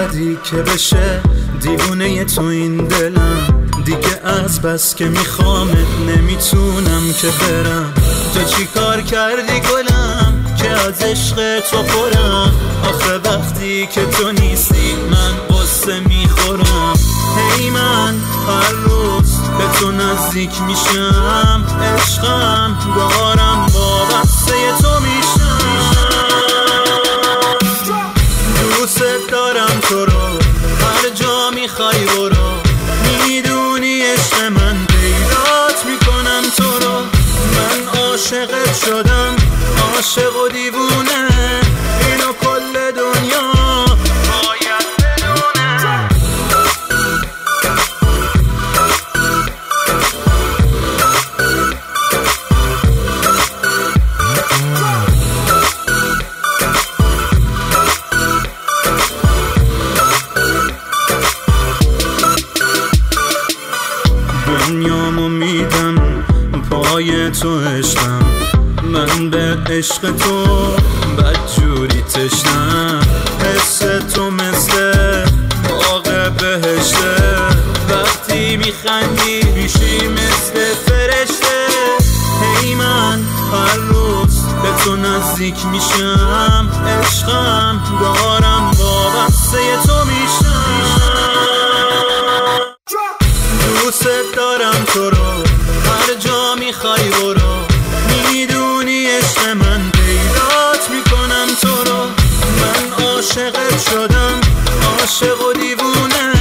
بعدی که بشه دیوونه تو این دلم، دیگه از بس که میخوامت نمیتونم که برم. تو چی کار کردی گلم که از عشق تو پرم؟ آخه وقتی که تو نیستی من قصه میخورم. هی من هر روز به تو نزدیک میشم، عشقم دارم وابسته تو میشم. دوست دارم تو رو هر جا میخوای برو، میدونی عشق من پیدات میکنم تو رو. من عاشقت شدم، عاشق و دیوونه، اینو کل دنیا باید بدونه. دنیامو میدم پای تو عشقم، من به عشق تو بدجوری تشنم. حس تو مثل باغ بهشته، وقتی میخندی میشی مثل فرشته. هی من هر روز به تو نزدیک میشم، عشقم دارم وابسته تو میشم. دوست دارم تو رو هر جا میخوای برو، میدونی عشق من پیدات میکنم تو رو. من عاشقت شدم، عاشق و دیوونه،